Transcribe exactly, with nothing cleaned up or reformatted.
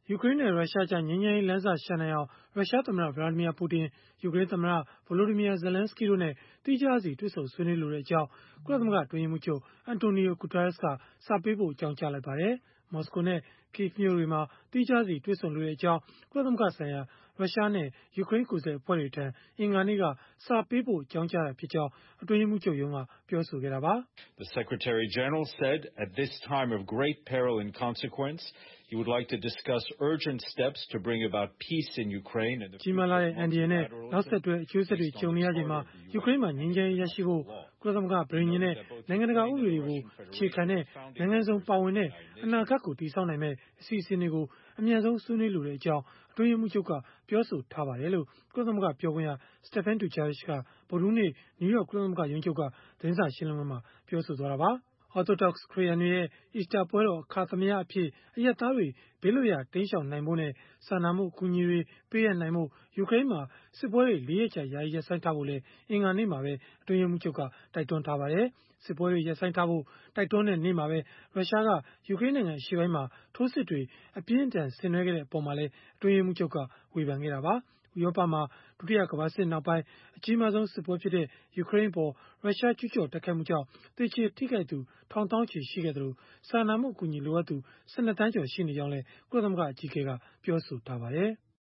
ယူကရိန်းနဲ့ ရုရှားကြား ငြိမ်းချမ်းရေးလမ်းစရှာနိုင်အောင် ရုရှားသမ္မတ Vladimir Putin ယူကရိန်းသမ္မတ Volodymyr Zelenskyy တို့နဲ့ သီးခြားစီ တွေ့ဆုံဆွေးနွေးလိုကြောင်း ကုလသမဂ္ဂ အတွင်းရေးမှူးချုပ် Antonio Guterres က စာပေးပို့ အကြောင်းကြားလိုက်ပါတယ်။ မော်စကိုနဲ့ Kyiv မြို့တွေမှာ သီးခြားစီ တွေ့ဆုံလိုကြောင်း ကုလသမဂ္ဂဆိုင်ရာ ရုရှားနဲ့ ယူကရိန်း ကိုယ်စားလှယ်အဖွဲ့တွေထံ အင်္ဂါနေ့က စာပေးပို့ အကြောင်းကြားခဲ့ကြောင်း အတွင်းရေးမှူးချုပ်ရုံးက ပြောဆိုခဲ့တာပါ။ “ ကြီးမားလှတဲ့ အန္တရာယ်နဲ့ နောက်ဆက်တွဲ အကျိုးဆက်တွေ ကြုံနေရချိန်မှာ ယူကရိန်းမှာ ငြိမ်းချမ်းရေး ရရှိဖို့ ကုလသမဂ္ဂ ပဋိညာဉ်နဲ့ နိုင်ငံတကာ ဥပဒေတွေကို အခြေခံတဲ့ နိုင်ငံစုံပါဝင်တဲ့ အနာဂတ်ကို တည်ဆောက်နိုင်မယ့် အစီအစဉ်တွေကို အမြန်ဆုံး ဆွေးနွေးလိုကြောင်း” အတွင်းရေးမှူးချုပ်က ပြောဆိုထားပါတယ်လို့ ကုလသမဂ္ဂ ပြောခွင့်ရ Stéphane Dujarric က ဗုဒ္ဓဟူးနေ့ နယူးယောက် ကုလသမဂ္ဂ ရုံးချုပ်က သတင်းစာရှင်းလင်းပွဲမှာ ပြောဆိုသွားတာပါ။ Orthodox ခရစ်ယာန်တွေရဲ့ အီစတာပွဲတော် အခါသမယအဖြစ် အရပ်သားတွေ ဘေးလွတ်ရာ တိမ်းရှောင်နိုင်ဖို့နဲ့ စာနာမှု အကူအညီတွေ ပေးအပ်နိုင်ဖို့ ယူကရိန်းမှာ စစ်ပွဲတွေ ၄ ရက်ကြာ ယာယီရပ်ဆိုင်းထားဖို့လည်း အင်္ဂါနေ့မှာပဲ အတွင်းရေးမှူးချုပ်က တိုက်တွန်းထားပါတယ်။ စစ်ပွဲတွေ ရပ်ဆိုင်းထားဖို့ တိုက်တွန်းတဲ့နေ့မှာပဲ ရုရှားက ယူကရိန်းနိုင်ငံ အရှေ့ပိုင်းမှာ ထိုးစစ်တွေ အပြင်းအထန် ဆင်နွှဲခဲ့တဲ့ အပေါ်မှာလည်း အတွင်းရေးမှူးချုပ်က ဝေဖန်ခဲ့တာပါ။ ဥရောပမှာ ဒုတိယကမ္ဘာစစ်နောက်ပိုင်း အကြီးမားဆုံး စစ်ပွဲဖြစ်တဲ့ ယူကရိန်းအပေါ် ရုရှားကျုးကျော် တိုက်ခိုက်မှုကြောင့် သေကျေထိခိုက်သူ ထောင်သောင်းချီ ရှိခဲ့သလို၊ စာနာမှု အကူအညီ လိုအပ်သူ ၁၂ သန်းကျော် ရှိနေကြောင်းလည်း ကုလသမဂ္ဂ အကြီးအကဲက ပြောဆိုထားပါတယ်။